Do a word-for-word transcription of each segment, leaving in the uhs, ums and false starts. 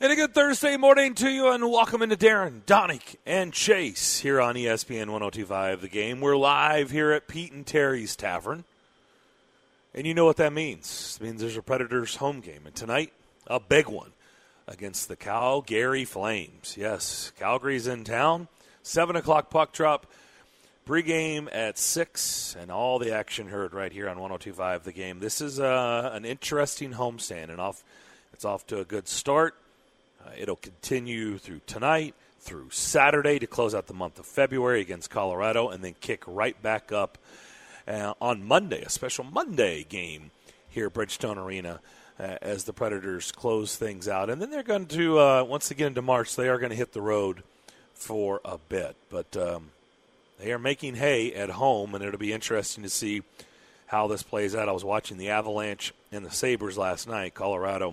And a good Thursday morning to you, and welcome into Darren, Donick, and Chase here on E S P N one oh two point five The Game. We're live here at Pete and Terry's Tavern. And you know what that means. It means there's a Predators home game. And tonight, a big one against the Calgary Flames. Yes, Calgary's in town. seven o'clock puck drop. Pre-game at six, and all the action heard right here on one oh two point five The Game. This is uh, an interesting homestand, and off, it's off to a good start. Uh, it'll continue through tonight, through Saturday to close out the month of February against Colorado, and then kick right back up uh, on Monday, a special Monday game here at Bridgestone Arena uh, as the Predators close things out. And then they're going to, uh, once again into March, they are going to hit the road for a bit. But um, they are making hay at home, and it'll be interesting to see how this plays out. I was watching the Avalanche and the Sabres last night. Colorado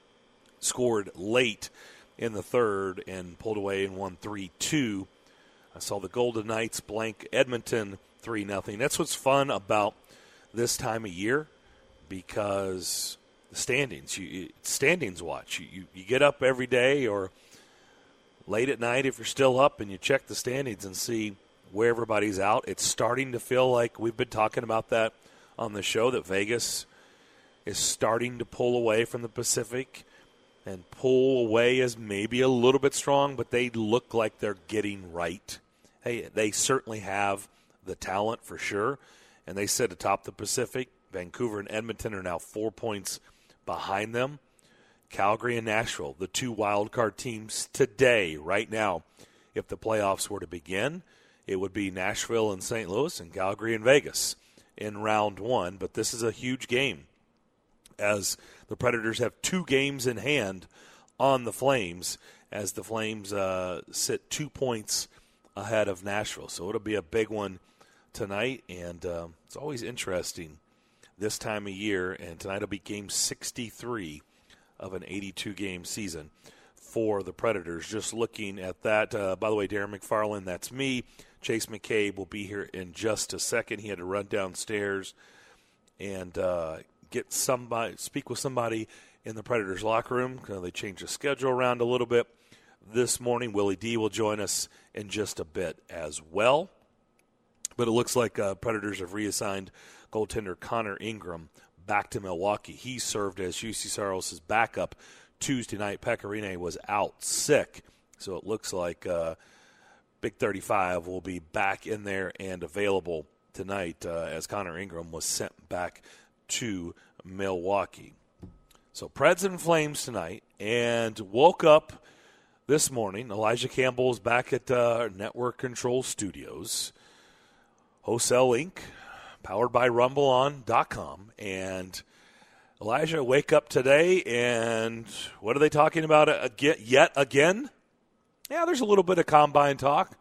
scored late in the third and pulled away and won three two. I saw the Golden Knights blank Edmonton three nothing. That's what's fun about this time of year, because the standings, you standings watch. You, you, you get up every day or late at night if you're still up, and you check the standings and see where everybody's out. It's starting to feel like we've been talking about that on the show, that Vegas is starting to pull away from the Pacific. And pull away is maybe a little bit strong, but they look like they're getting right. Hey, they certainly have the talent for sure, and they sit atop the Pacific. Vancouver and Edmonton are now four points behind them. Calgary and Nashville, the two wild card teams today, right now, if the playoffs were to begin, it would be Nashville and Saint Louis and Calgary and Vegas in round one. But this is a huge game, as the Predators have two games in hand on the Flames, as the Flames uh, sit two points ahead of Nashville. So it'll be a big one tonight, and uh, it's always interesting this time of year. And tonight will be game sixty-three of an eighty-two game season for the Predators. Just looking at that, uh, by the way, Darren McFarland, that's me. Chase McCabe will be here in just a second. He had to run downstairs and uh, get somebody, speak with somebody in the Predators locker room. Uh, they changed the schedule around a little bit this morning. Willie D will join us in just a bit as well. But it looks like uh, Predators have reassigned goaltender Connor Ingram back to Milwaukee. He served as U C Saros' backup Tuesday night. Pecorine was out sick, so it looks like uh, Big thirty-five will be back in there and available tonight uh, as Connor Ingram was sent back to Milwaukee. So Preds and Flames tonight, and woke up this morning. Elijah Campbell is back at uh, Network Control Studios, Hosel Incorporated, powered by rumble on dot com. And Elijah, wake up today, and what are they talking about again, yet again? Yeah, there's a little bit of combine talk,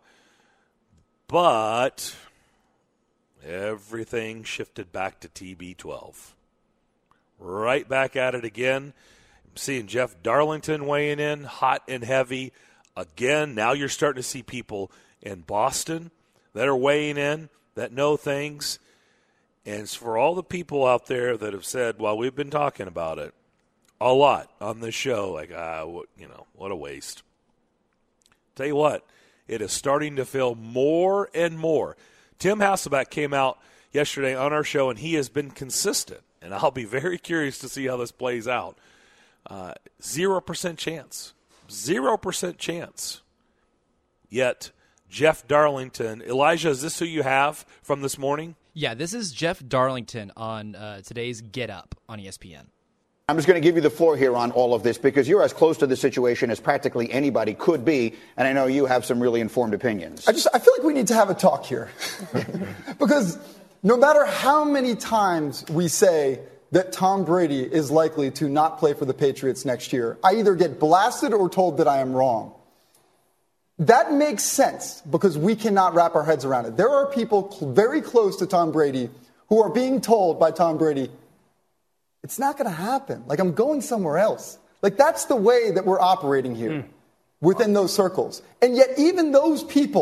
but everything shifted back to T B twelve. Right back at it again. I'm seeing Jeff Darlington weighing in hot and heavy again. Now you're starting to see people in Boston that are weighing in, that know things. And it's for all the people out there that have said, well, we've been talking about it a lot on this show, like, ah, what, you know, what a waste. Tell you what, it is starting to feel more and more. Tim Hasselbeck came out yesterday on our show, and he has been consistent. And I'll be very curious to see how this plays out. Uh, zero percent chance. Zero percent chance. Yet, Jeff Darlington. Elijah, is this who you have from this morning? Yeah, this is Jeff Darlington on uh, today's Get Up on E S P N. I'm just going to give you the floor here on all of this because you're as close to the situation as practically anybody could be, and I know you have some really informed opinions. I just I feel like we need to have a talk here because no matter how many times we say that Tom Brady is likely to not play for the Patriots next year, I either get blasted or told that I am wrong. That makes sense because we cannot wrap our heads around it. There are people cl- very close to Tom Brady who are being told by Tom Brady, it's not going to happen. Like, I'm going somewhere else. Like, that's the way that we're operating here mm. within those circles. And yet even those people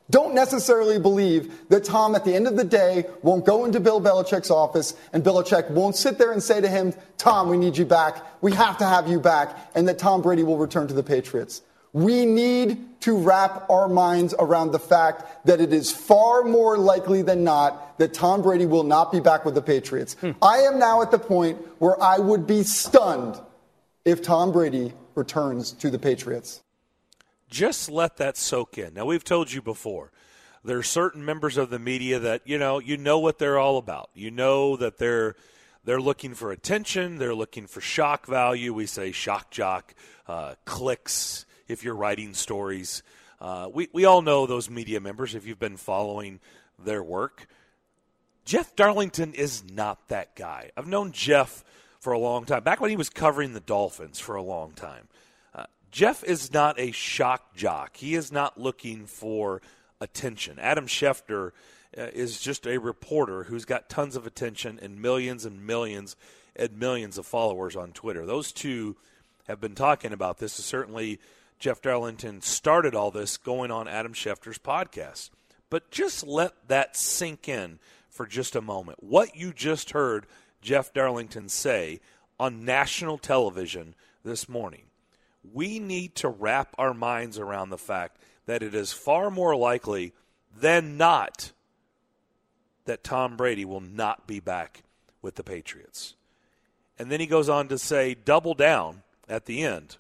don't necessarily believe that Tom, at the end of the day, won't go into Bill Belichick's office and Belichick won't sit there and say to him, Tom, we need you back. We have to have you back. And that Tom Brady will return to the Patriots. We need to wrap our minds around the fact that it is far more likely than not that Tom Brady will not be back with the Patriots. Hmm. I am now at the point where I would be stunned if Tom Brady returns to the Patriots. Just let that soak in. Now, we've told you before, there are certain members of the media that, you know, you know what they're all about. You know that they're they're looking for attention. They're looking for shock value. We say shock jock, uh, clicks if you're writing stories. Uh, we, we all know those media members if you've been following their work. Jeff Darlington is not that guy. I've known Jeff for a long time, back when he was covering the Dolphins for a long time. Jeff is not a shock jock. He is not looking for attention. Adam Schefter uh, is just a reporter who's got tons of attention and millions and millions and millions of followers on Twitter. Those two have been talking about this. Certainly, Jeff Darlington started all this going on Adam Schefter's podcast. But just let that sink in for just a moment. What you just heard Jeff Darlington say on national television this morning. We need to wrap our minds around the fact that it is far more likely than not that Tom Brady will not be back with the Patriots. And then he goes on to say, double down at the end.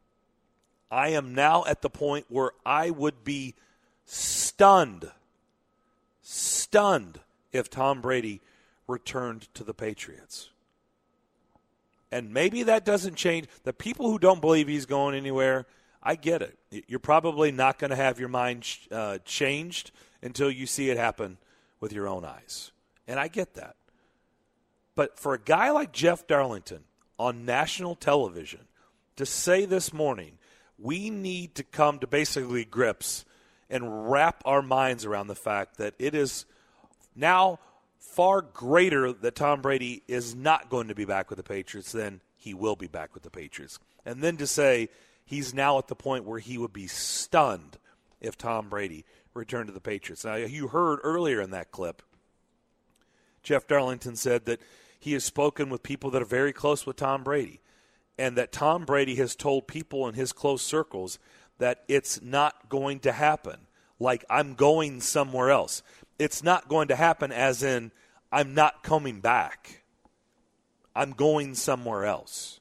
I am now at the point where I would be stunned, stunned if Tom Brady returned to the Patriots. And maybe that doesn't change. The people who don't believe he's going anywhere, I get it. You're probably not going to have your mind uh, changed until you see it happen with your own eyes. And I get that. But for a guy like Jeff Darlington on national television to say this morning, we need to come to basically grips and wrap our minds around the fact that it is now far greater that Tom Brady is not going to be back with the Patriots than he will be back with the Patriots. And then to say he's now at the point where he would be stunned if Tom Brady returned to the Patriots. Now, you heard earlier in that clip, Jeff Darlington said that he has spoken with people that are very close with Tom Brady, and that Tom Brady has told people in his close circles that it's not going to happen. Like, I'm going somewhere else. It's not going to happen as in, I'm not coming back. I'm going somewhere else.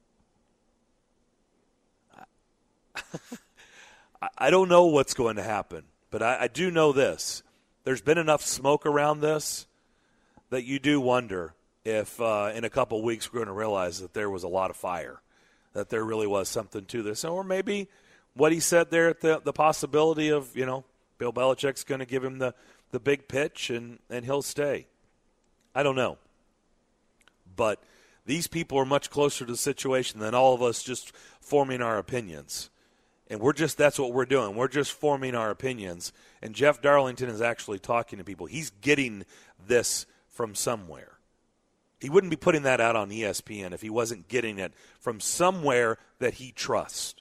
I don't know what's going to happen, but I, I do know this. There's been enough smoke around this that you do wonder if uh, in a couple of weeks we're going to realize that there was a lot of fire, that there really was something to this. Or maybe what he said there, the, the possibility of, you know, Bill Belichick's going to give him the, the big pitch and, and he'll stay. I don't know. But these people are much closer to the situation than all of us just forming our opinions. And we're just, that's what we're doing. We're just forming our opinions. And Jeff Darlington is actually talking to people. He's getting this from somewhere. He wouldn't be putting that out on E S P N if he wasn't getting it from somewhere that he trusts.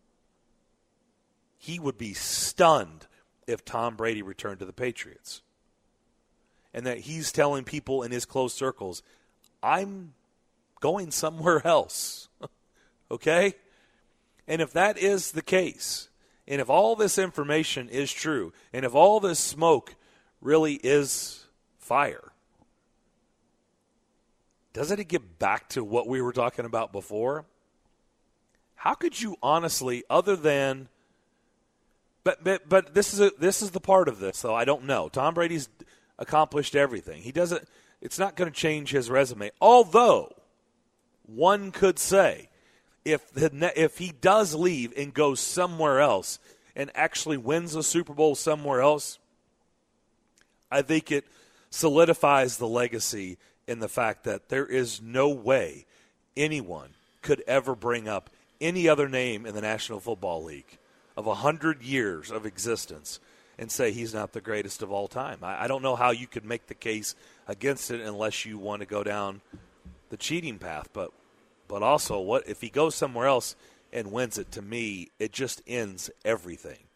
He would be stunned if Tom Brady returned to the Patriots. And that he's telling people in his close circles, I'm going somewhere else. Okay? And if that is the case, and if all this information is true, and if all this smoke really is fire, doesn't it get back to what we were talking about before? How could you honestly, other than, but but, but this is a, this is the part of this, though I don't know. Tom Brady's accomplished everything. He doesn't. It's not going to change his resume. Although one could say, if the, if he does leave and goes somewhere else and actually wins a Super Bowl somewhere else, I think it solidifies the legacy in the fact that there is no way anyone could ever bring up any other name in the National Football League of one hundred years of existence and say he's not the greatest of all time. I, I don't know how you could make the case against it unless you want to go down the cheating path. But but also, what if he goes somewhere else and wins it? To me, it just ends everything.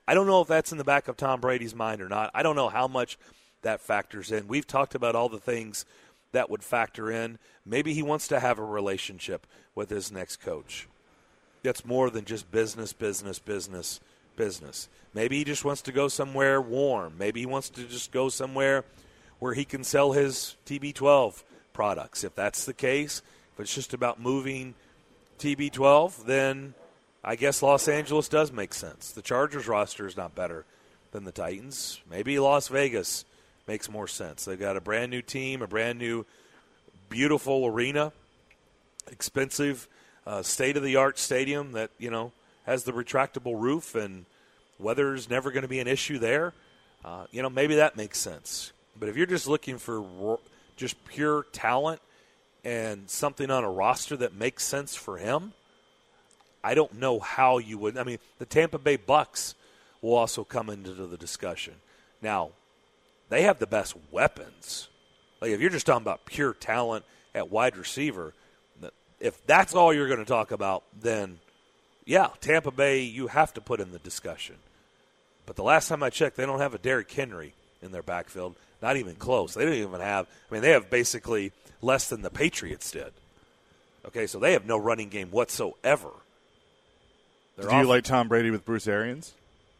I don't know if that's in the back of Tom Brady's mind or not. I don't know how much that factors in. We've talked about all the things that would factor in. Maybe he wants to have a relationship with his next coach. That's more than just business, business, business, business. Maybe he just wants to go somewhere warm. Maybe he wants to just go somewhere where he can sell his T B twelve products. If that's the case, if it's just about moving T B twelve, then I guess Los Angeles does make sense. The Chargers roster is not better than the Titans. Maybe Las Vegas makes more sense. They've got a brand new team, a brand new beautiful arena, expensive, uh, state-of-the-art stadium that, you know, has the retractable roof and weather's never going to be an issue there. Uh, you know, maybe that makes sense. But if you're just looking for ro- just pure talent and something on a roster that makes sense for him, I don't know how you would. I mean, the Tampa Bay Bucks will also come into the discussion. Now, they have the best weapons. Like, if you're just talking about pure talent at wide receiver, if that's all you're going to talk about, then, yeah, Tampa Bay, you have to put in the discussion. But the last time I checked, they don't have a Derrick Henry in their backfield. Not even close. They don't even have – I mean, they have basically less than the Patriots did. Okay, so they have no running game whatsoever. They're Do you off- like Tom Brady with Bruce Arians?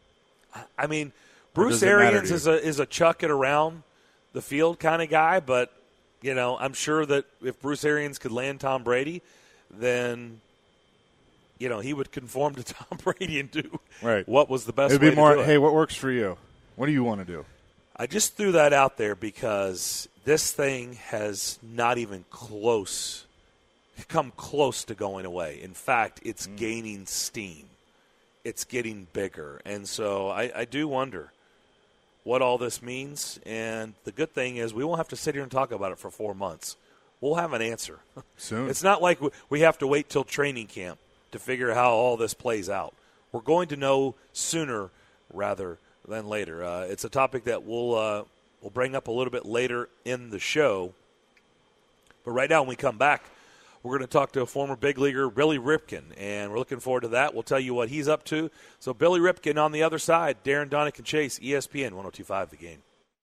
I mean, Bruce Arians is a is a chuck it around the field kind of guy, but, you know, I'm sure that if Bruce Arians could land Tom Brady, then, you know, he would conform to Tom Brady and do right. what was the best It'd way be more, to do it. Hey, what works for you? What do you want to do? I just threw that out there because this thing has not even close, come close to going away. In fact, it's mm. gaining steam. It's getting bigger. And so I, I do wonder what all this means. And the good thing is we won't have to sit here and talk about it for four months. We'll have an answer. Soon. It's not like we have to wait till training camp to figure how all this plays out. We're going to know sooner rather than later. Uh, it's a topic that we'll uh, we'll bring up a little bit later in the show. But right now when we come back, we're going to talk to a former big leaguer, Billy Ripken, and we're looking forward to that. We'll tell you what he's up to. So Billy Ripken on the other side, Darren Donick and Chase, E S P N one oh two point five The Game.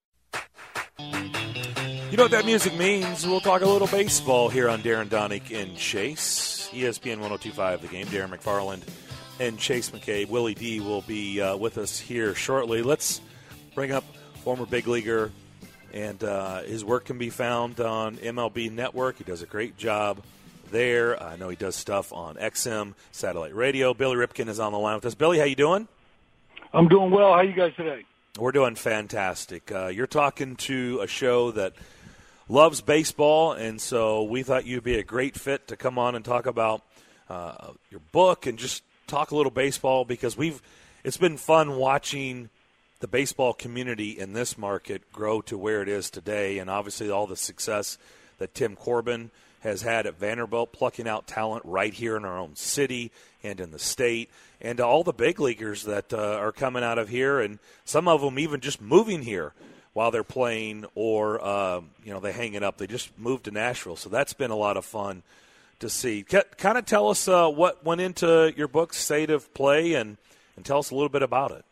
You know what that music means. We'll talk a little baseball here on Darren Donick and Chase, E S P N one oh two point five The Game. Darren McFarland and Chase McCabe. Willie D will be uh, with us here shortly. Let's bring up former big leaguer, and uh, his work can be found on M L B Network. He does a great job there. I know he does stuff on X M, satellite radio. Billy Ripken is on the line with us. Billy, how you doing? I'm doing well. How you guys today? We're doing fantastic. Uh, you're talking to a show that loves baseball, and so we thought you'd be a great fit to come on and talk about uh, your book and just talk a little baseball, because we've it's been fun watching the baseball community in this market grow to where it is today, and obviously all the success that Tim Corbin has had at Vanderbilt, plucking out talent right here in our own city and in the state, and all the big leaguers that uh, are coming out of here, and some of them even just moving here while they're playing, or uh, you know, they hang it up. They just moved to Nashville, so that's been a lot of fun to see. Kind of tell us uh, what went into your book, State of Play, and, and tell us a little bit about it.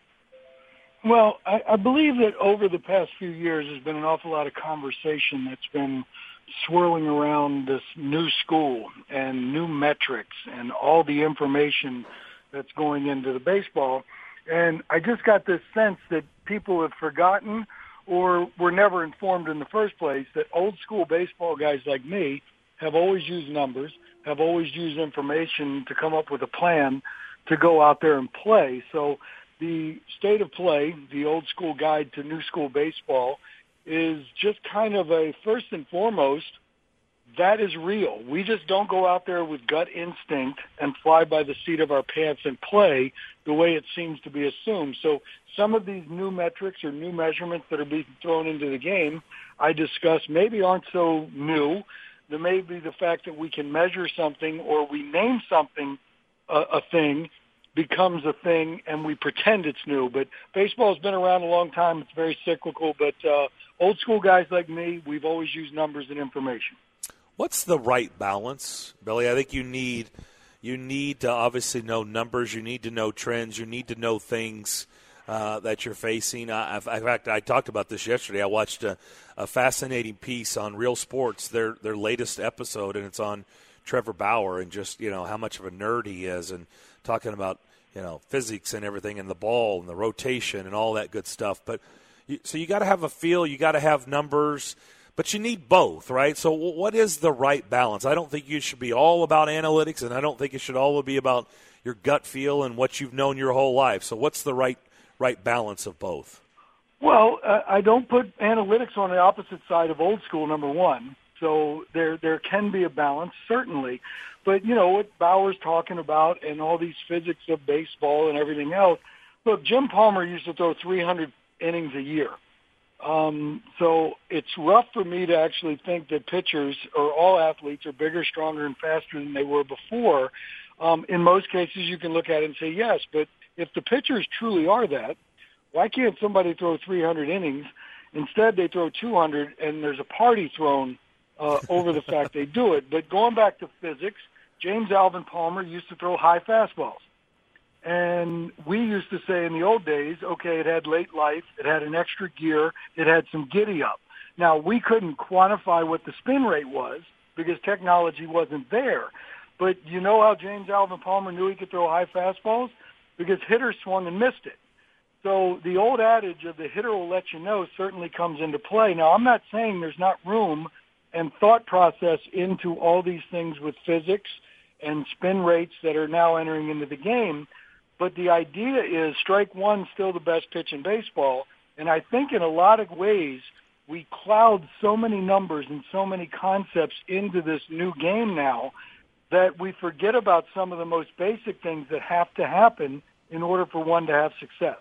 Well, I, I believe that over the past few years there's been an awful lot of conversation that's been swirling around this new school and new metrics and all the information that's going into the baseball. And I just got this sense that people have forgotten or were never informed in the first place that old school baseball guys like me have always used numbers, have always used information to come up with a plan to go out there and play. So the State of Play, the old school guide to new school baseball, is just kind of a, first and foremost, that is real. We just don't go out there with gut instinct and fly by the seat of our pants and play the way it seems to be assumed. So some of these new metrics or new measurements that are being thrown into the game, I discuss, maybe aren't so new. There may be the fact that we can measure something or we name something a, a thing becomes a thing and we pretend it's new. But baseball's been around a long time. It's very cyclical. But uh, old school guys like me, we've always used numbers and information. What's the right balance, Billy? I think you need you need to obviously know numbers. You need to know trends. You need to know things uh, that you're facing. I, in fact, I talked about this yesterday. I watched a, a fascinating piece on Real Sports, their their latest episode, and it's on Trevor Bauer and just, you know, how much of a nerd he is, and talking about, you know, physics and everything, and the ball and the rotation and all that good stuff. But you, so you got to have a feel, you got to have numbers, but you need both, right? So what is the right balance? I don't think you should be all about analytics, and I don't think it should all be about your gut feel and what you've known your whole life. So what's the right right balance of both? Well, uh, I don't put analytics on the opposite side of old school, number one. So there there can be a balance, certainly. But, you know, what Bauer's talking about and all these physics of baseball and everything else, look, Jim Palmer used to throw three hundred innings a year. Um, so it's rough for me to actually think that pitchers or all athletes are bigger, stronger, and faster than they were before. Um, in most cases, you can look at it and say yes. But if the pitchers truly are that, why can't somebody throw three hundred innings? Instead, they throw two hundred, and there's a party thrown uh, over the fact they do it. But going back to physics, James Alvin Palmer used to throw high fastballs. And we used to say in the old days, okay, it had late life, it had an extra gear, it had some giddy up. Now, we couldn't quantify what the spin rate was because technology wasn't there. But you know how James Alvin Palmer knew he could throw high fastballs? Because hitters swung and missed it. So the old adage of the hitter will let you know certainly comes into play. Now, I'm not saying there's not room and thought process into all these things with physics and spin rates that are now entering into the game, but the idea is strike one still the best pitch in baseball, and I think in a lot of ways we cloud so many numbers and so many concepts into this new game now that we forget about some of the most basic things that have to happen in order for one to have success.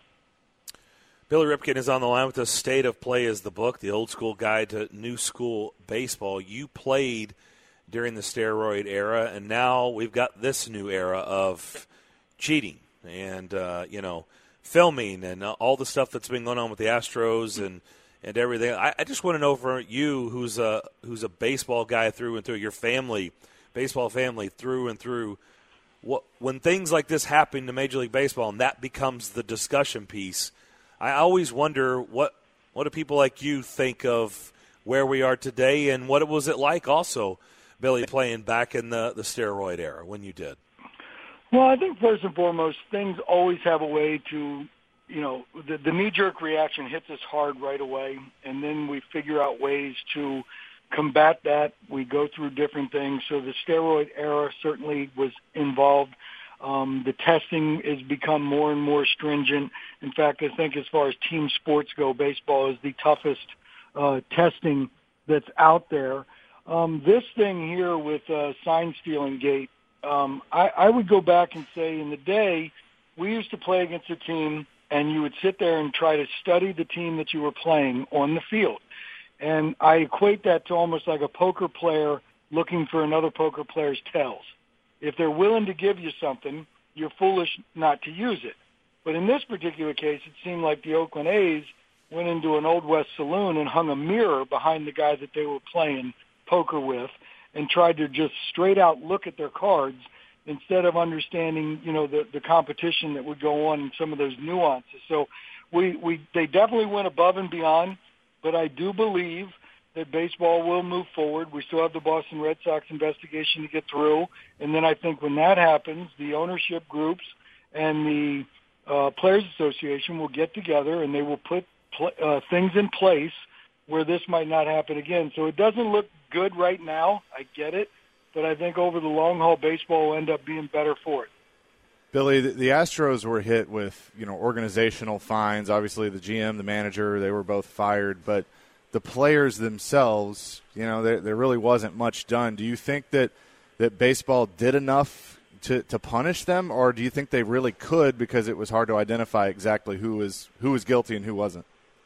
Billy Ripken is on the line with us. State of Play is the book, the old school guide to new school baseball. You played during the steroid era, and now we've got this new era of cheating and, uh, you know, filming and all the stuff that's been going on with the Astros and, and everything. I, I just want to know for you, who's a, who's a baseball guy through and through, your family, baseball family through and through, what, when things like this happen to Major League Baseball and that becomes the discussion piece, I always wonder what what do people like you think of where we are today, and what was it like also, Billy, playing back in the, the steroid era when you did? Well, I think first and foremost, things always have a way to, you know, the, the knee-jerk reaction hits us hard right away, and then we figure out ways to combat that. We go through different things. So the steroid era certainly was involved. Um, the testing has become more and more stringent. In fact, I think as far as team sports go, baseball is the toughest uh, testing that's out there. Um, this thing here with uh, sign stealing gate, um, I, I would go back and say in the day, we used to play against a team, and you would sit there and try to study the team that you were playing on the field. And I equate that to almost like a poker player looking for another poker player's tells. If they're willing to give you something, you're foolish not to use it. But in this particular case, it seemed like the Oakland A's went into an Old West saloon and hung a mirror behind the guy that they were playing poker with and tried to just straight out look at their cards instead of understanding, you know, the, the competition that would go on and some of those nuances. So we, we they definitely went above and beyond, but I do believe that baseball will move forward. We still have the Boston Red Sox investigation to get through. And then I think when that happens, the ownership groups and the uh, Players Association will get together and they will put pl- uh, things in place where this might not happen again. So it doesn't look good right now. I get it. But I think over the long haul, baseball will end up being better for it. Billy, the, the Astros were hit with, you know, organizational fines. Obviously, the G M, the manager, they were both fired. But the players themselves, you know, there, there really wasn't much done. Do you think that, that baseball did enough to, to punish them, or do you think they really could because it was hard to identify exactly who was who was guilty and who wasn't?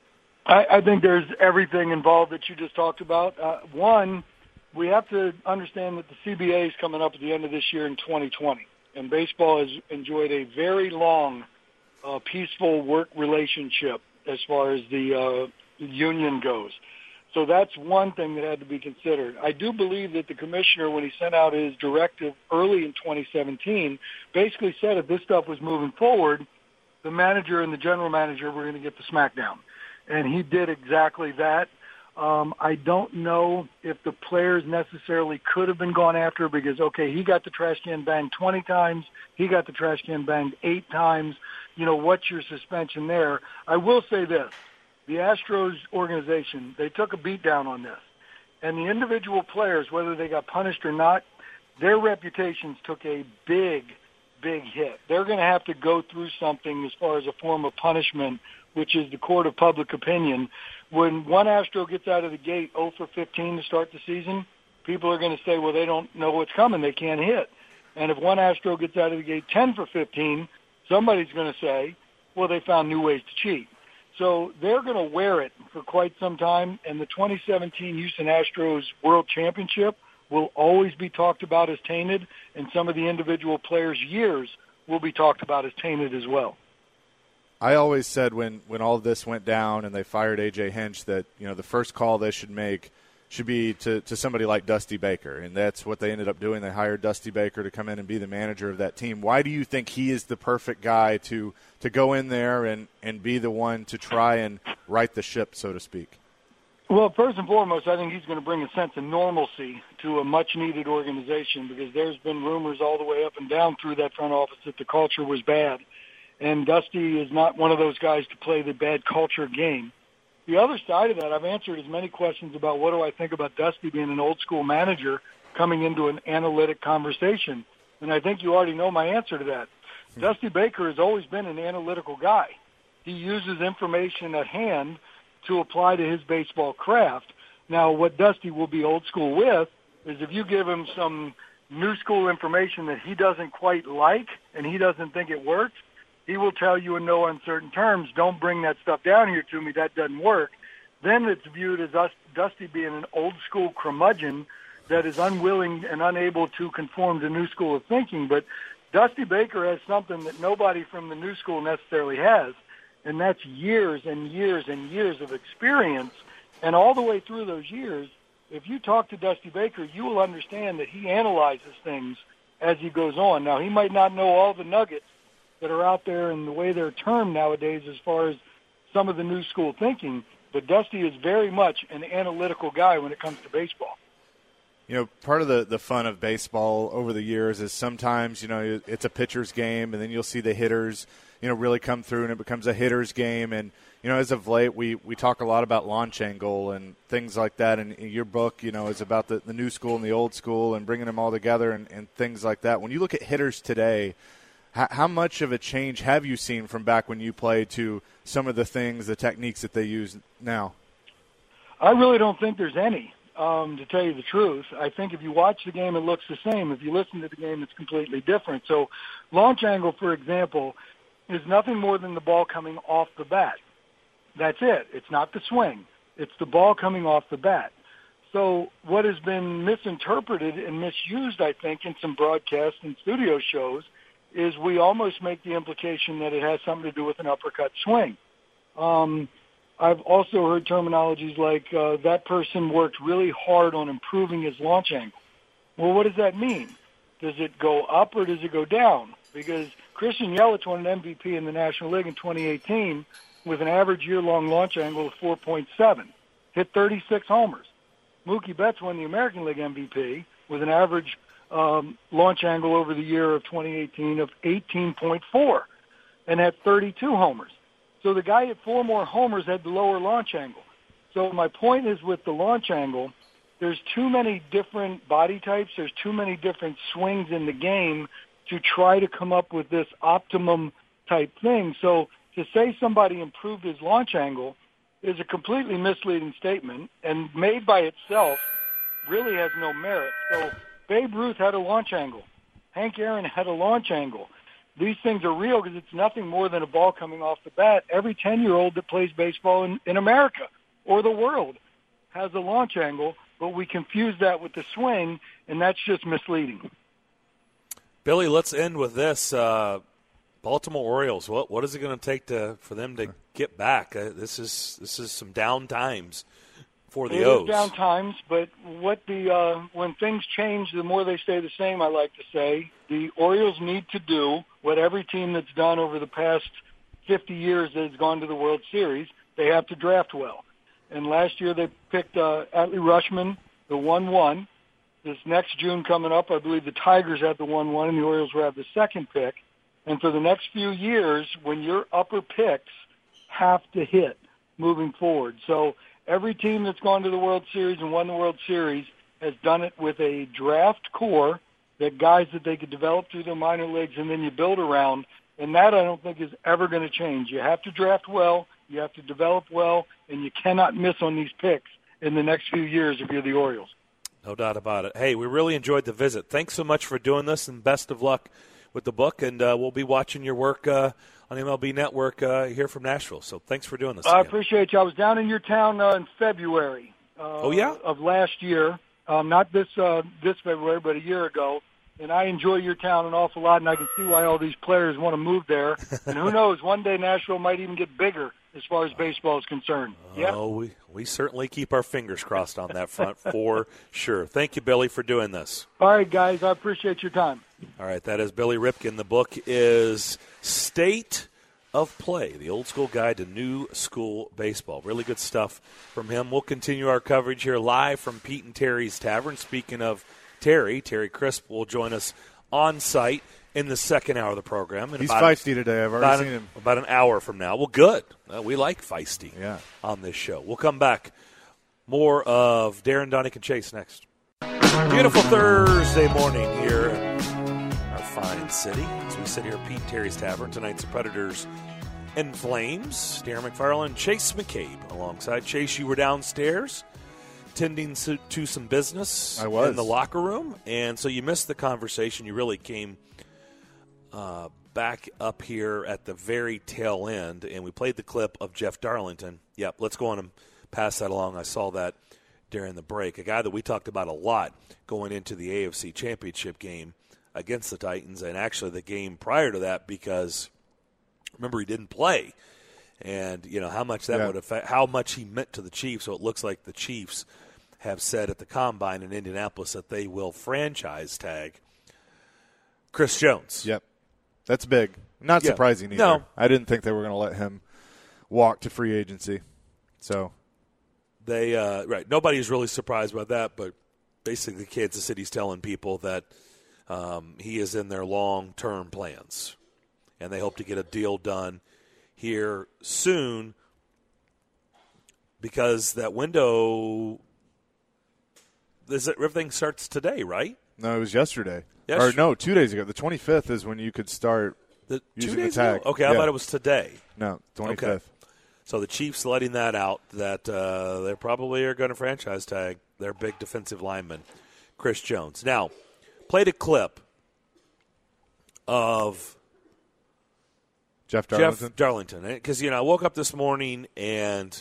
I, I think there's everything involved that you just talked about. Uh, one, we have to understand that the C B A is coming up at the end of this year in twenty twenty, and baseball has enjoyed a very long, uh, peaceful work relationship as far as the uh, union goes. So that's one thing that had to be considered. I do believe that the commissioner, when he sent out his directive early in twenty seventeen, basically said if this stuff was moving forward, the manager and the general manager were going to get the smackdown. And he did exactly that. Um, I don't know if the players necessarily could have been gone after because, okay, he got the trash can banged twenty times. He got the trash can banged eight times. You know, what's your suspension there? I will say this. The Astros organization, they took a beat down on this. And the individual players, whether they got punished or not, their reputations took a big, big hit. They're going to have to go through something as far as a form of punishment, which is the court of public opinion. When one Astro gets out of the gate oh for fifteen to start the season, people are going to say, well, they don't know what's coming. They can't hit. And if one Astro gets out of the gate ten for fifteen, somebody's going to say, well, they found new ways to cheat. So they're going to wear it for quite some time, and the twenty seventeen Houston Astros World Championship will always be talked about as tainted, and some of the individual players' years will be talked about as tainted as well. I always said when, when all of this went down and they fired A J Hinch that, you know, the first call they should make should be to, to somebody like Dusty Baker, and that's what they ended up doing. They hired Dusty Baker to come in and be the manager of that team. Why do you think he is the perfect guy to, to go in there and, and be the one to try and right the ship, so to speak? Well, first and foremost, I think he's going to bring a sense of normalcy to a much-needed organization because there's been rumors all the way up and down through that front office that the culture was bad. And Dusty is not one of those guys to play the bad culture game. The other side of that, I've answered as many questions about what do I think about Dusty being an old-school manager coming into an analytic conversation. And I think you already know my answer to that. Mm-hmm. Dusty Baker has always been an analytical guy. He uses information at hand to apply to his baseball craft. Now, what Dusty will be old school with is if you give him some new school information that he doesn't quite like and he doesn't think it works, he will tell you in no uncertain terms, don't bring that stuff down here to me, that doesn't work. Then it's viewed as us, Dusty being an old-school curmudgeon that is unwilling and unable to conform to new school of thinking. But Dusty Baker has something that nobody from the new school necessarily has, and that's years and years and years of experience. And all the way through those years, if you talk to Dusty Baker, you will understand that he analyzes things as he goes on. Now, he might not know all the nuggets that are out there and the way they're termed nowadays as far as some of the new school thinking, but Dusty is very much an analytical guy when it comes to baseball. You know, part of the, the fun of baseball over the years is sometimes, you know, it's a pitcher's game, and then you'll see the hitters, you know, really come through, and it becomes a hitter's game. And, you know, as of late, we, we talk a lot about launch angle and things like that. And your book, you know, is about the, the new school and the old school and bringing them all together and, and things like that. When you look at hitters today, how much of a change have you seen from back when you played to some of the things, the techniques that they use now? I really don't think there's any, um, to tell you the truth. I think if you watch the game, it looks the same. If you listen to the game, it's completely different. So launch angle, for example, is nothing more than the ball coming off the bat. That's it. It's not the swing. It's the ball coming off the bat. So what has been misinterpreted and misused, I think, in some broadcasts and studio shows is we almost make the implication that it has something to do with an uppercut swing. Um, I've also heard terminologies like uh, that person worked really hard on improving his launch angle. Well, what does that mean? Does it go up or does it go down? Because Christian Yelich won an M V P in the National League in twenty eighteen with an average year-long launch angle of four point seven, hit thirty-six homers. Mookie Betts won the American League M V P with an average Um, launch angle over the year of twenty eighteen of eighteen point four and had thirty-two homers. So the guy at four more homers had the lower launch angle. So my point is with the launch angle, there's too many different body types, there's too many different swings in the game to try to come up with this optimum type thing. So to say somebody improved his launch angle is a completely misleading statement and made by itself really has no merit. So Babe Ruth had a launch angle. Hank Aaron had a launch angle. These things are real because it's nothing more than a ball coming off the bat. Every ten-year-old that plays baseball in, in America or the world has a launch angle, but we confuse that with the swing, and that's just misleading. Billy, let's end with this. Uh, Baltimore Orioles, what what is it going to take to for them to get back? Uh, this is this is some down times for the it O's. It is down times, but what the uh, when things change, the more they stay the same, I like to say. The Orioles need to do what every team that's done over the past fifty years that it's gone to the World Series, they have to draft well. And last year they picked uh, Adley Rutschman, the one one. This next June coming up, I believe the Tigers have the one one and the Orioles will have the second pick. And for the next few years, when your upper picks have to hit moving forward. So every team that's gone to the World Series and won the World Series has done it with a draft core, that guys that they could develop through their minor leagues and then you build around. And that I don't think is ever going to change. You have to draft well, you have to develop well, and you cannot miss on these picks in the next few years if you're the Orioles. No doubt about it. Hey, we really enjoyed the visit. Thanks so much for doing this, and best of luck with the book. And uh, we'll be watching your work uh, on M L B Network uh, here from Nashville. So thanks for doing this. I again. appreciate you. I was down in your town uh, in February uh, oh, yeah? of last year. Um, not this uh, this February, but a year ago. And I enjoy your town an awful lot, and I can see why all these players want to move there. And who knows, one day Nashville might even get bigger as far as baseball is concerned. Yeah. Oh, we, we certainly keep our fingers crossed on that front for sure. Thank you, Billy, for doing this. All right, guys, I appreciate your time. All right, that is Billy Ripken. The book is State of Play, the old school guide to new school baseball. Really good stuff from him. We'll continue our coverage here live from Pete and Terry's Tavern. Speaking of Terry, Terry Crisp will join us on site in the second hour of the program. He's feisty today. I've already seen an, him. About an hour from now. Well, good. Uh, we like feisty yeah. on this show. We'll come back. More of Darren, Donick, and Chase next. Beautiful Thursday morning here in our fine city as we sit here at Pete and Terry's Tavern. Tonight's the Predators and Flames. Darren McFarland, Chase McCabe alongside. Chase, you were downstairs tending to, to some business I was. in the locker room, and so you missed the conversation. You really came uh, back up here at the very tail end, and we played the clip of Jeff Darlington. Yep, let's go on and pass that along. I saw that during the break. A guy that we talked about a lot going into the A F C Championship game against the Titans, and actually the game prior to that, because remember he didn't play, and you know how much that yeah. would affect, how much he meant to the Chiefs. So it looks like the Chiefs have said at the Combine in Indianapolis that they will franchise tag Chris Jones. Yep. That's big. Not yeah. surprising either. No. I didn't think they were going to let him walk to free agency. So they uh, right. Nobody's really surprised by that, but basically Kansas City's telling people that um, he is in their long-term plans, and they hope to get a deal done here soon because that window – Is it, everything starts today, right? No, it was yesterday. Yes. Or no, two days ago. The twenty-fifth is when you could start the, using two days the tag. Ago? Okay, yeah. I thought it was today. No, twenty-fifth. Okay. So the Chiefs letting that out that uh, they probably are going to franchise tag their big defensive lineman, Chris Jones. Now, played a clip of Jeff Darlington. Jeff Darlington. Because, you know, I woke up this morning and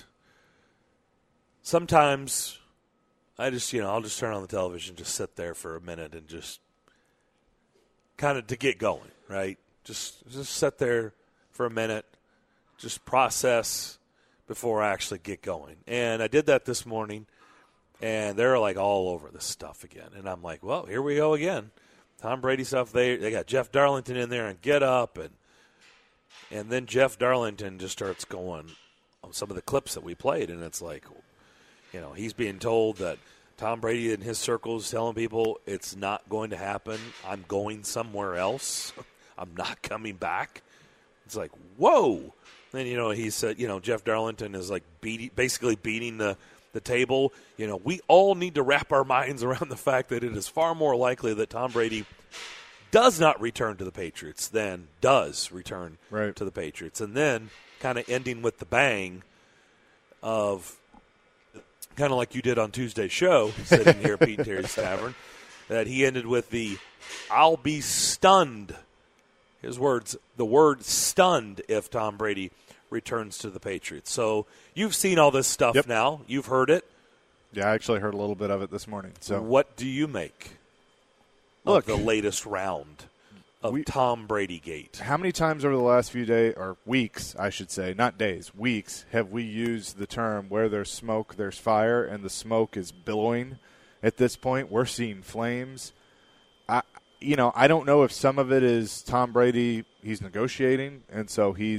sometimes – I just, you know, I'll just turn on the television, just sit there for a minute and just kind of to get going, right? Just just sit there for a minute, just process before I actually get going. And I did that this morning, and they're like all over this stuff again. And I'm like, well, here we go again. Tom Brady stuff. They they got Jeff Darlington in there and Get Up, and and then Jeff Darlington just starts going on some of the clips that we played, and it's like, you know, he's being told that Tom Brady in his circles telling people it's not going to happen. I'm going somewhere else. I'm not coming back. It's like, whoa. Then, you know, he said, you know, Jeff Darlington is like beating, basically beating the, the table. You know, we all need to wrap our minds around the fact that it is far more likely that Tom Brady does not return to the Patriots than does return right. to the Patriots. And then kind of ending with the bang of – kind of like you did on Tuesday's show, sitting here at Pete and Terry's Tavern, that he ended with the, I'll be stunned. His words, the word stunned if Tom Brady returns to the Patriots. So you've seen all this stuff yep. now. You've heard it. Yeah, I actually heard a little bit of it this morning. So what do you make Look, of the latest round of we, Tom Brady gate? How many times over the last few days, or weeks, I should say, not days, weeks, have we used the term where there's smoke, there's fire, and the smoke is billowing at this point? We're seeing flames. I, you know, I don't know if some of it is Tom Brady, he's negotiating, and so he's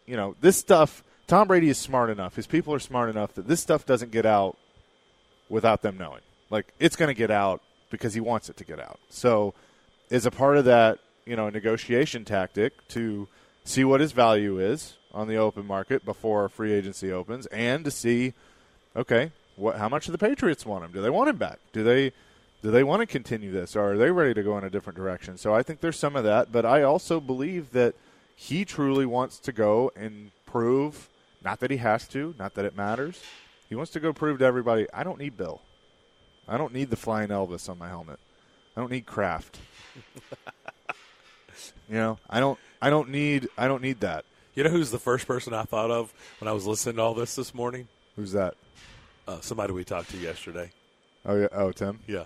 you know, this stuff, Tom Brady is smart enough. His people are smart enough that this stuff doesn't get out without them knowing. Like, it's going to get out because he wants it to get out. So as a part of that, you know, negotiation tactic to see what his value is on the open market before free agency opens, and to see, okay, what, how much do the Patriots want him? Do they want him back? Do they do they want to continue this, or are they ready to go in a different direction? So I think there's some of that, but I also believe that he truly wants to go and prove, not that he has to, not that it matters, he wants to go prove to everybody, I don't need Bill. I don't need the flying Elvis on my helmet. I don't need Kraft. You know, I don't I don't need I don't need that. You know who's the first person I thought of when I was listening to all this this morning? Who's that? Uh, somebody we talked to yesterday. Oh, yeah. Oh, Tim? Yeah.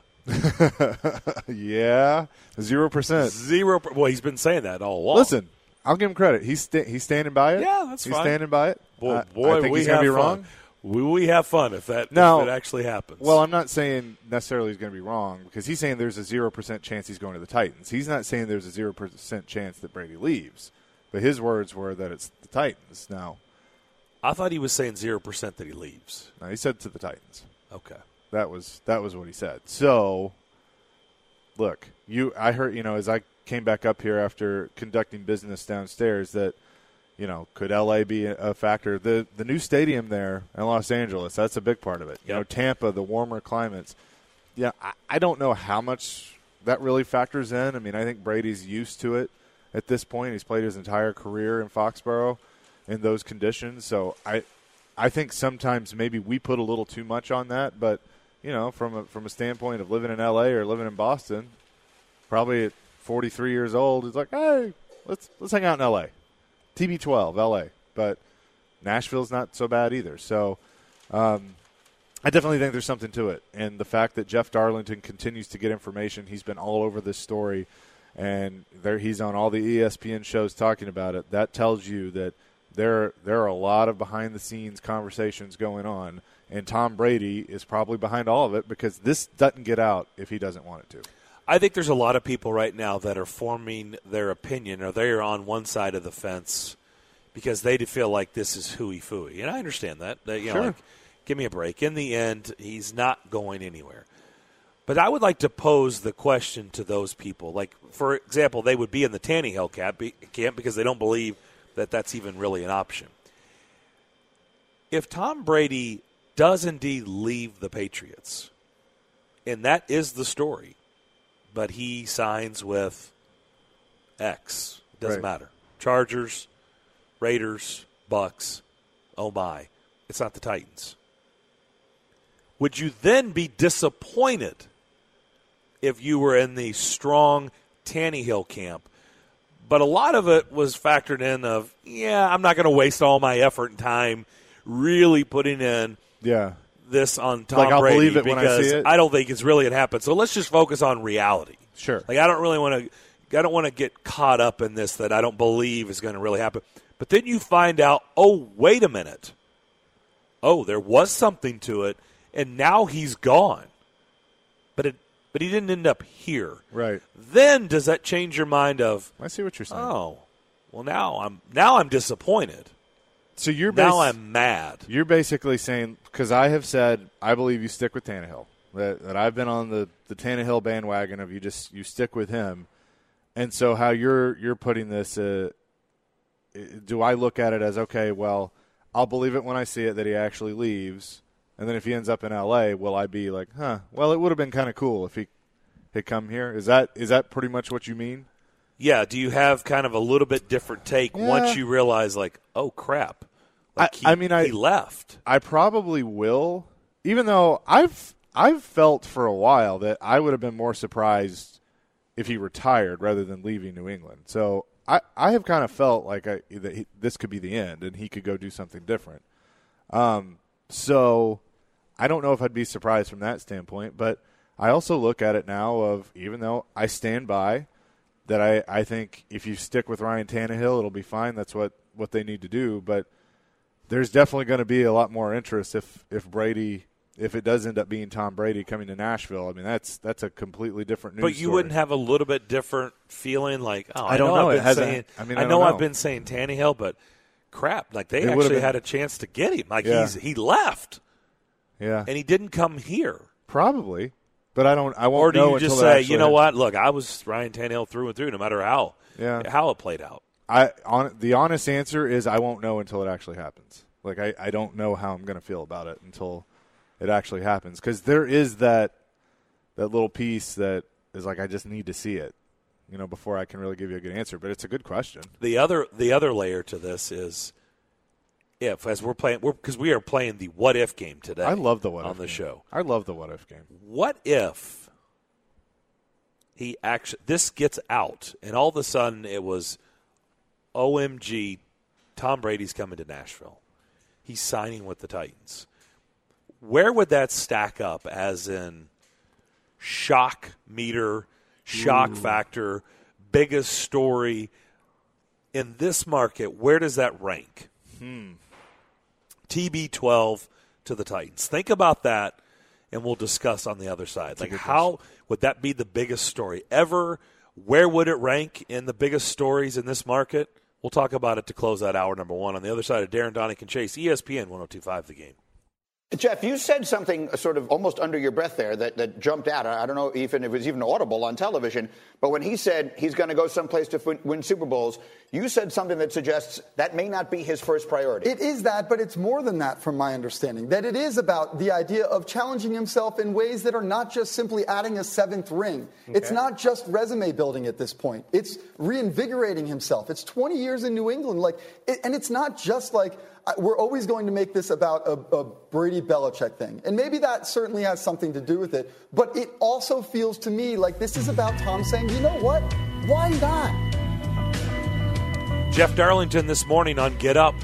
Yeah. Zero percent. Zero. Per- well, he's been saying that all along. Listen, I'll give him credit. He's sta- he's standing by it. Yeah, that's he's fine. He's standing by it. Boy, I, boy I think we he's have going to be fun. wrong. We, we have fun if that, now, if it actually happens. Well, I'm not saying necessarily he's going to be wrong, because he's saying there's a zero percent chance he's going to the Titans. He's not saying there's a zero percent chance that Brady leaves. But his words were that it's the Titans. Now, I thought he was saying zero percent that he leaves. no, he said to the Titans. Okay. That was that was what he said. So, look, you I heard, you know, as I came back up here after conducting business downstairs, that, you know, could L A be a factor? The the new stadium there in Los Angeles, that's a big part of it. Yep. You know, Tampa, the warmer climates. Yeah, I, I don't know how much that really factors in. I mean, I think Brady's used to it at this point. He's played his entire career in Foxborough in those conditions. So I I think sometimes maybe we put a little too much on that, but you know, from a, from a standpoint of living in L A or living in Boston, probably at forty-three years old, it's like, hey, let's let's hang out in L A. T B twelve, L A. But Nashville's not so bad either. So um, I definitely think there's something to it. And the fact that Jeff Darlington continues to get information, he's been all over this story, and there he's on all the E S P N shows talking about it, that tells you that there there are a lot of behind-the-scenes conversations going on. And Tom Brady is probably behind all of it, because this doesn't get out if he doesn't want it to. I think there's a lot of people right now that are forming their opinion, or they're on one side of the fence because they feel like this is hooey-fooey. And I understand that. that you know, Sure. like, give me a break. In the end, he's not going anywhere. But I would like to pose the question to those people. Like, for example, they would be in the Tannehill camp because they don't believe that that's even really an option. If Tom Brady does indeed leave the Patriots, and that is the story, but he signs with X, doesn't Right. matter. Chargers, Raiders, Bucks, oh my, it's not the Titans. Would you then be disappointed if you were in the strong Tannehill camp? But a lot of it was factored in of, yeah, I'm not going to waste all my effort and time really putting in Yeah. this on Tom Like, I'll Brady believe it when I because see it? I don't think it's really going to happen. So let's just focus on reality. Sure. Like, I don't really want to I don't want to get caught up in this that I don't believe is going to really happen. But then you find out, oh, wait a minute. Oh, there was something to it, and now he's gone. But it but he didn't end up here. Right. Then does that change your mind of, I see what you're saying. oh, well now I'm now I'm disappointed. So you're Now basi- I'm mad. You're basically saying, because I have said I believe you stick with Tannehill, that, that I've been on the, the Tannehill bandwagon of you just you stick with him, and so how you're you're putting this, uh, do I look at it as, okay, well, I'll believe it when I see it that he actually leaves, and then if he ends up in L A, will I be like, huh, well, it would have been kind of cool if he had come here? Is that is that pretty much what you mean? Yeah, do you have kind of a little bit different take Yeah. once you realize, like, oh, crap. Like I- he, I mean, I- he left. I probably will, even though I've I've felt for a while that I would have been more surprised if he retired rather than leaving New England. So I, I have kind of felt like I, that he, this could be the end and he could go do something different. Um, so I don't know if I'd be surprised from that standpoint, but I also look at it now of, even though I stand by that, I, I think if you stick with Ryan Tannehill, it'll be fine. That's what, what they need to do. But there's definitely going to be a lot more interest if, if Brady, if it does end up being Tom Brady coming to Nashville. I mean, that's that's a completely different news But you story. wouldn't have a little bit different feeling like, oh, I I, don't know, know. I've It been hasn't- saying, I mean, I I know don't I've know. been saying Tannehill, but crap, like they It would've actually been- had a chance to get him. Like Yeah. he's he left Yeah, and he didn't come here. probably. But I don't. I won't Or do know you until just it say, actually you know happens. what? Look, I was Ryan Tannehill through and through, no matter how Yeah. how it played out. I on the honest answer is I won't know until it actually happens. Like I, I don't know how I'm going to feel about it until it actually happens, because there is that that little piece that is like I just need to see it, you know, before I can really give you a good answer. But it's a good question. The other the other layer to this is if as we're playing we're because we are playing the what if game today. I love the what on if the game. show. I love the what if game. What if he actually this gets out and all of a sudden it was O M G, Tom Brady's coming to Nashville. He's signing with the Titans. Where would that stack up as in shock meter, shock Ooh. factor, biggest story in this market? Where does that rank? Hmm. T B twelve to the Titans. Think about that, and we'll discuss on the other side. Like, how would that be the biggest story ever? Where would it rank in the biggest stories in this market? We'll talk about it to close out hour number one. On the other side of Darren, Donick, and Chase, E S P N one oh two point five The Game. Jeff, you said something sort of almost under your breath there that, that jumped out. I don't know even if it was even audible on television, but when he said he's going to go someplace to win, win Super Bowls, you said something that suggests that may not be his first priority. It is that, but it's more than that from my understanding. That it is about the idea of challenging himself in ways that are not just simply adding a seventh ring. Okay. It's not just resume building at this point. It's reinvigorating himself. It's twenty years in New England. Like, it, and it's not just like, we're always going to make this about a, a Brady Belichick thing. And maybe that certainly has something to do with it. But it also feels to me like this is about Tom saying, you know what? Why not? Jeff Darlington this morning on Get Up,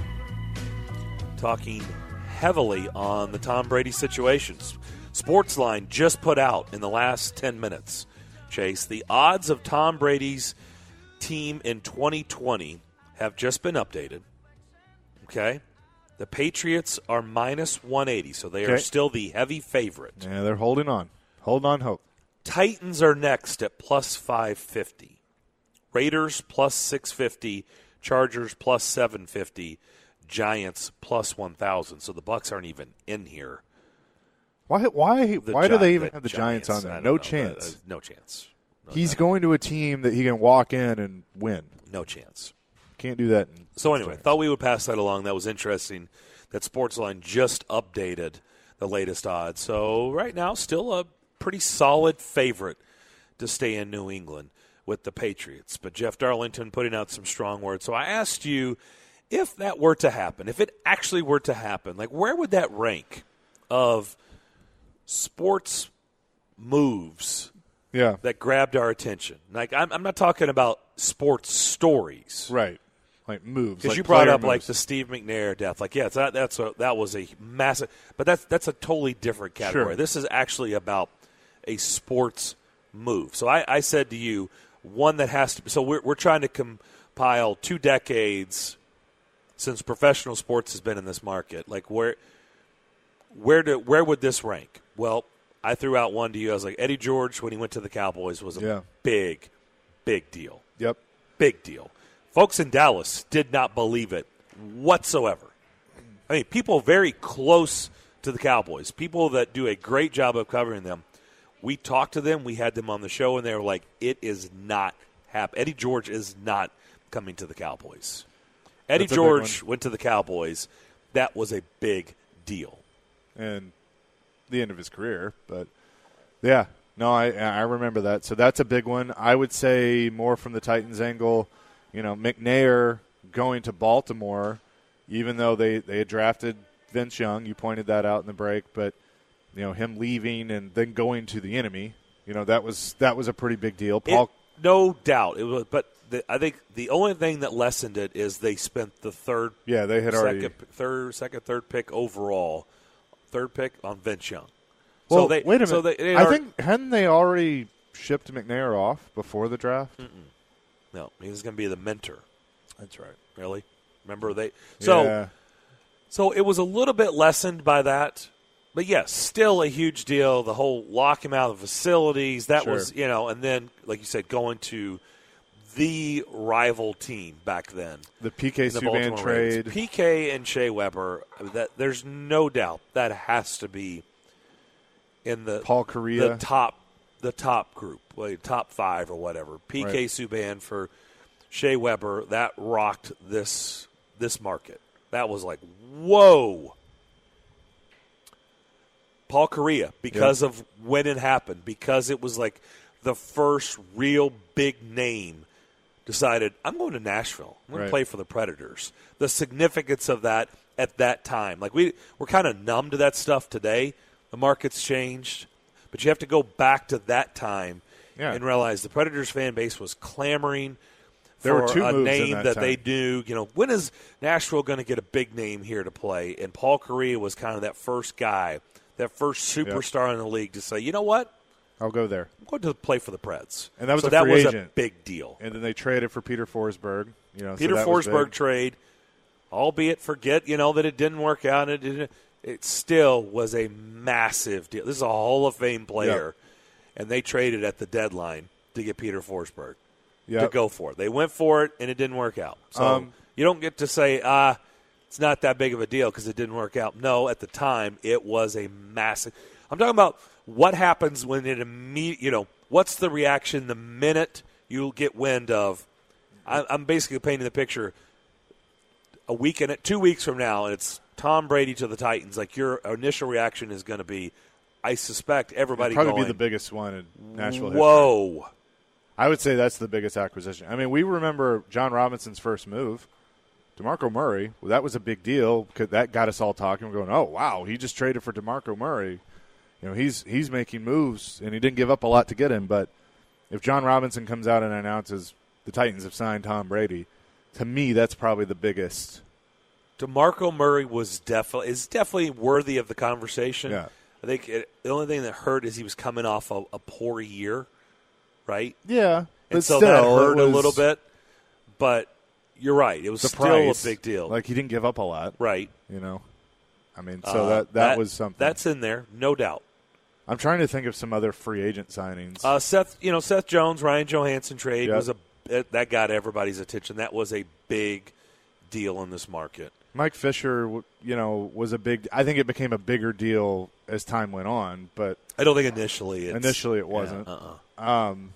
talking heavily on the Tom Brady situations. Sportsline just put out in the last ten minutes, Chase, the odds of Tom Brady's team in twenty twenty have just been updated. Okay? The Patriots are minus one eighty, so they okay. are still the heavy favorite. Yeah, they're holding on. Holding on hope. Titans are next at plus five fifty. Raiders plus six fifty. Chargers plus seven fifty. Giants plus one thousand. So the Bucs aren't even in here. Why Why? The why Gi- do they even the have the Giants, Giants on I there? don't No know. chance. Uh, no chance. No, He's no, going to a team that he can walk in and win. no chance. Can't do that. In So anyway, Giants. thought we would pass that along. That was interesting that Sportsline just updated the latest odds. So right now, still a pretty solid favorite to stay in New England with the Patriots. But Jeff Darlington putting out some strong words. So I asked you, if that were to happen, if it actually were to happen, like where would that rank of sports moves yeah, that grabbed our attention? Like I'm, I'm not talking about sports stories. right. Like moves. Because like you brought player up like moves. the Steve McNair death, like yeah, that that's a, that was a massive, but that's that's a totally different category. Sure. This is actually about a sports move. So I, I said to you, one that has to. So we're we're trying to compile two decades since professional sports has been in this market. Like where where do where would this rank? Well, I threw out one to you. I was like Eddie George when he went to the Cowboys was a Yeah. big, big deal. Yep. Big deal. Folks in Dallas did not believe it whatsoever. I mean, people very close to the Cowboys, people that do a great job of covering them, we talked to them, we had them on the show, and they were like, it is not happening. Eddie George is not coming to the Cowboys. Eddie That's a big George one. went to the Cowboys. That was a big deal. And the end of his career, but yeah, no, I I remember that. So that's a big one. I would say more from the Titans angle. You know, McNair going to Baltimore, even though they, they had drafted Vince Young. You pointed that out in the break, but you know him leaving and then going to the enemy. You know that was that was a pretty big deal. Paul, It, no doubt, it was. But the, I think the only thing that lessened it is they spent the third, yeah, they had already second, third, second, third pick overall, third pick on Vince Young. Well, so they, wait a minute. So they, they I are, think hadn't they already shipped McNair off before the draft? Mm-mm. No, he was going to be the mentor. That's right. Really? Remember they? So, yeah. so it was a little bit lessened by that, but yes, still a huge deal. The whole lock him out of the facilities. That Sure. was, you know, and then like you said, going to the rival team back then. The P K the Subban Baltimore trade. Ravens. P K and Shea Weber, I mean, that, there's no doubt that has to be in the Paul Correa. the top the top group, well, top five or whatever. P K Right. Subban for Shea Weber, that rocked this this market. That was like, whoa. Paul Correa, because Yep. of when it happened, because it was like the first real big name, decided, I'm going to Nashville. I'm going Right. to play for the Predators. The significance of that at that time. Like, we, we're kind of numb to that stuff today. The market's changed. But you have to go back to that time Yeah. and realize the Predators fan base was clamoring There for were two a moves in name that that, time. they knew. You know, when is Nashville going to get a big name here to play? And Paul Correa was kind of that first guy, that first superstar in the league to say, you know what? I'll go there. I'm going to play for the Preds. And that was so a that free was agent. a big deal. And then they traded for Peter Forsberg. You know, so Peter that was Forsberg big. trade, albeit forget, you know, that it didn't work out. It didn't, it still was a massive deal. This is a Hall of Fame player, and they traded at the deadline to get Peter Forsberg to Yep. go for it. They went for it, and it didn't work out. So Um, you don't get to say, ah, it's not that big of a deal because it didn't work out. No, at the time, it was a massive. I'm talking about what happens when it immediately, you know, what's the reaction the minute you get wind of. I, I'm basically painting the picture. A week and two weeks from now, and it's Tom Brady to the Titans. Like, your initial reaction is going to be, I suspect everybody It'd probably going, be the biggest one in Nashville history. whoa. I would say that's the biggest acquisition. I mean, we remember John Robinson's first move. DeMarco Murray, well, that was a big deal because that got us all talking. We're going, oh, wow, he just traded for DeMarco Murray. You know, he's he's making moves, and he didn't give up a lot to get him. But if John Robinson comes out and announces the Titans have signed Tom Brady, to me, that's probably the biggest. DeMarco Murray was definitely is definitely worthy of the conversation. Yeah. I think it, the only thing that hurt is he was coming off a, a poor year, right? Yeah, but And so still, that it hurt a was little bit. But you're right. It was the still price. a big deal. Like, he didn't give up a lot, right. you know. I mean, so Uh, that, that was something. That's in there, no doubt. I'm trying to think of some other free agent signings. Uh, Seth, you know, Seth Jones, Ryan Johansson trade Yep. was a it, that got everybody's attention. That was a big deal in this market. Mike Fisher, w- you know, was a big. I think it became a bigger deal as time went on, but I don't think initially. It's, initially it wasn't. Yeah, uh-uh. Um,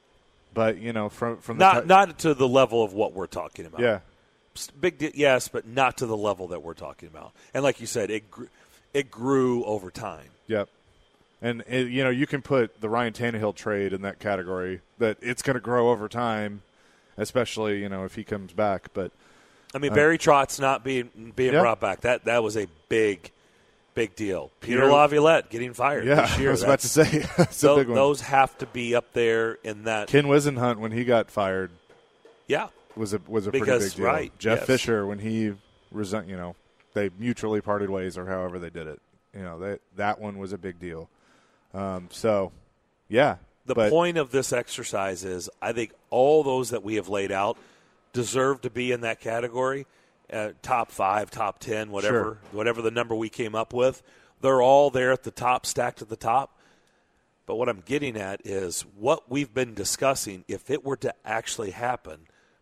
but you know, from from the Not ti- not to the level of what we're talking about. yeah, Big de- yes, but not to the level that we're talking about. And like you said, it gr- it grew over time. yep. And it, you know, you can put the Ryan Tannehill trade in that category. That it's going to grow over time, especially you know if he comes back. But I mean, Uh, Barry Trotz not being being yeah. brought back that that was a big, big deal. Peter, Peter- Laviolette getting fired. yeah, this year. I was about to That's- say that's a tho- big one. Those have to be up there in that. Ken Wisenhunt, when he got fired, Yeah, was a was a pretty Because, big deal. right, Jeff yes. Fisher, when he resent, you know, they mutually parted ways or however they did it. You know, that that one was a big deal. Um, so, yeah. the but, point of this exercise is, I think all those that we have laid out deserve to be in that category, uh, top five, top ten, whatever, Sure. whatever the number we came up with. They're all there at the top, stacked at the top. But what I'm getting at is what we've been discussing. If it were to actually happen,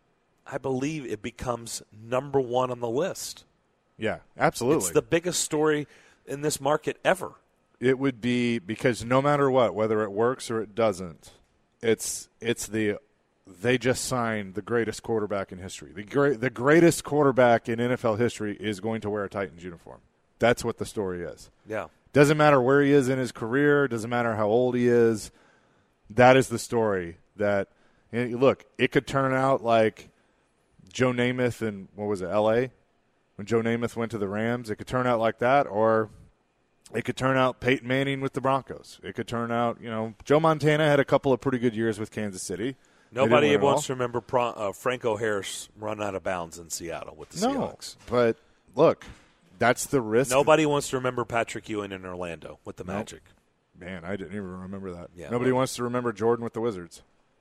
I believe it becomes number one on the list. Yeah, absolutely. It's the biggest story in this market ever. It would be because no matter what, whether it works or it doesn't, it's it's the they just signed the greatest quarterback in history. The great the greatest quarterback in N F L history is going to wear a Titans uniform. That's what the story is. Yeah. Doesn't matter where he is in his career. Doesn't matter how old he is. That is the story. That and look, it could turn out like Joe Namath in what was it, L A? When Joe Namath went to the Rams, it could turn out like that, or it could turn out Peyton Manning with the Broncos. It could turn out, you know, Joe Montana had a couple of pretty good years with Kansas City. Nobody They didn't win it wants all. to remember Pro, uh, Franco Harris run out of bounds in Seattle with the No, Seahawks. but look, that's the risk. Nobody wants to remember Patrick Ewing in Orlando with the Nope. Magic. Man, I didn't even remember that. Yeah, Nobody well- wants to remember Jordan with the Wizards.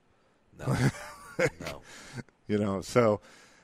No, no. You know, so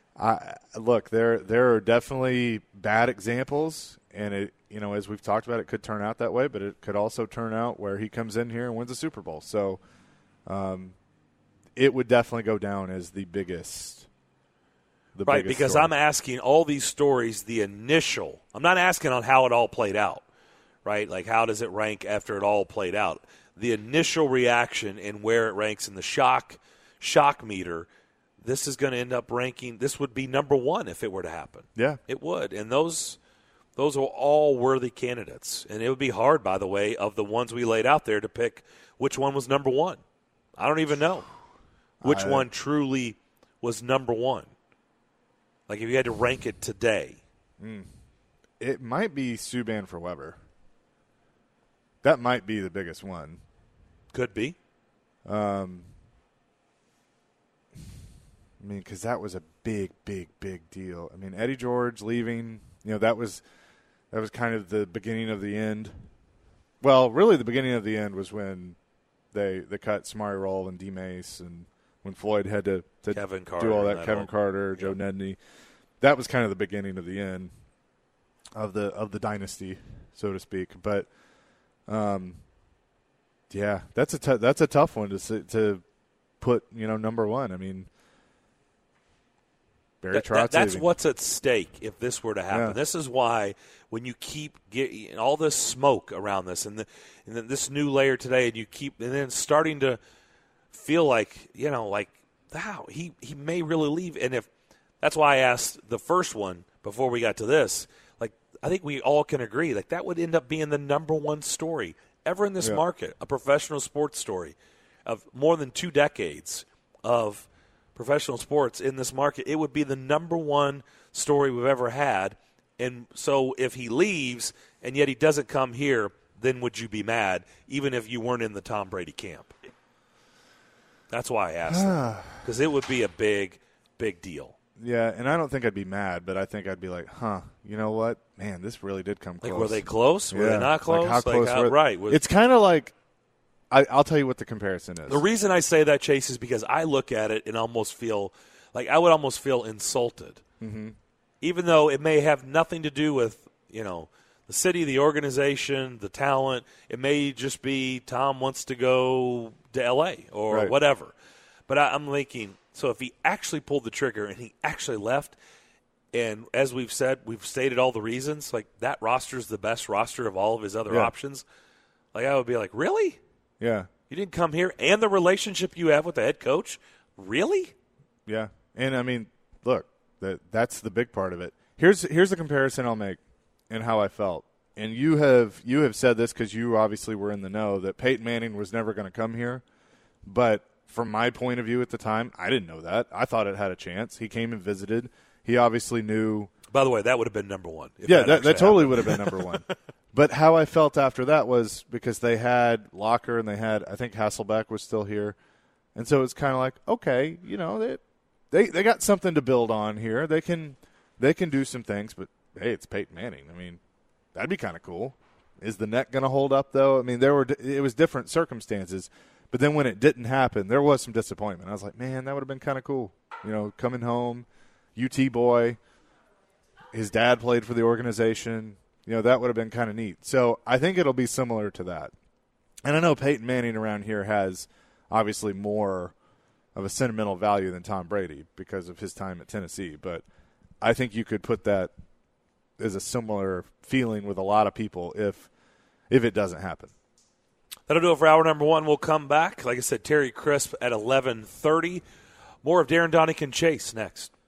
I look, there there are definitely bad examples, and it you know, as we've talked about, it could turn out that way, but it could also turn out where he comes in here and wins a Super Bowl. So, um, it would definitely go down as the biggest. The right, biggest because story. I'm asking all these stories, the initial. I'm not asking on how it all played out, right? Like how does it rank after it all played out? The initial reaction and where it ranks in the shock shock meter, this is going to end up ranking. This would be number one if it were to happen. Yeah. It would. And those those are all worthy candidates. And it would be hard, by the way, of the ones we laid out there to pick which one was number one. I don't even know which I, one truly was number one. Like if you had to rank it today. It might be Subban for Weber. That might be the biggest one. Could be. Um, I mean, because that was a big, big, big deal. I mean, Eddie George leaving, you know, that was that was kind of the beginning of the end. Well, really the beginning of the end was when they they cut Samari Roll and D. Mace, and when Floyd had to, to Kevin Carter do all and that, that Kevin whole- Carter, Joe Yep. Nedney. That was kind of the beginning of the end of the of the dynasty, so to speak. But, um, yeah, that's a t- that's a tough one to s- to put, you know, number one. I mean, Barry That- Trotz that- that's leaving. what's at stake if this were to happen. Yeah. This is why when you keep getting all this smoke around this, and, the, and then this new layer today, and you keep and then starting to feel like, you know, like, wow, he he may really leave. And if that's why I asked the first one before we got to this, like I think we all can agree, like that would end up being the number one story ever in this Yeah. market, a professional sports story of more than two decades of professional sports in this market. It would be the number one story we've ever had. And so if he leaves and yet he doesn't come here, then would you be mad, even if you weren't in the Tom Brady camp? That's why I asked because it would be a big, big deal. Yeah, and I don't think I'd be mad, but I think I'd be like, huh, you know what? Man, this really did come close. Like, were they close? Were Yeah. they not close? Like, how close how- were- right. Was- It's kind of like, I, I'll tell you what the comparison is. The reason I say that, Chase, is because I look at it and almost feel like I would almost feel insulted, mm-hmm. even though it may have nothing to do with, you know, the city, the organization, the talent. It may just be Tom wants to go to L A or Right. whatever. But I, I'm thinking, so if he actually pulled the trigger and he actually left, and as we've said, we've stated all the reasons, like that roster is the best roster of all of his other Yeah. options, like I would be like, really? Yeah, You didn't come here? And the relationship you have with the head coach? Really? yeah. And, I mean, look, that that's the big part of it. Here's here's the comparison I'll make and how I felt. And you have you have said this because you obviously were in the know that Peyton Manning was never going to come here. But from my point of view at the time, I didn't know that. I thought it had a chance. He came and visited. He obviously knew. By the way, that would have been number one. if Yeah, that, actually that totally happened. would have been number one. But how I felt after that was because they had Locker and they had, I think Hasselbeck was still here. And so it's kind of like, okay, you know, they, they they got something to build on here. They can they can do some things, but hey, it's Peyton Manning. I mean, that'd be kind of cool. Is the neck going to hold up though? I mean, there were it was different circumstances, but then when it didn't happen, there was some disappointment. I was like, man, that would have been kind of cool. You know, coming home, U T boy. His dad played for the organization. You know, that would have been kind of neat. So I think it'll be similar to that. And I know Peyton Manning around here has obviously more of a sentimental value than Tom Brady because of his time at Tennessee. But I think you could put that as a similar feeling with a lot of people if if it doesn't happen. That'll do it for hour number one. We'll come back. Like I said, Terry Crisp at eleven thirty. More of Darren Donick and Chase next.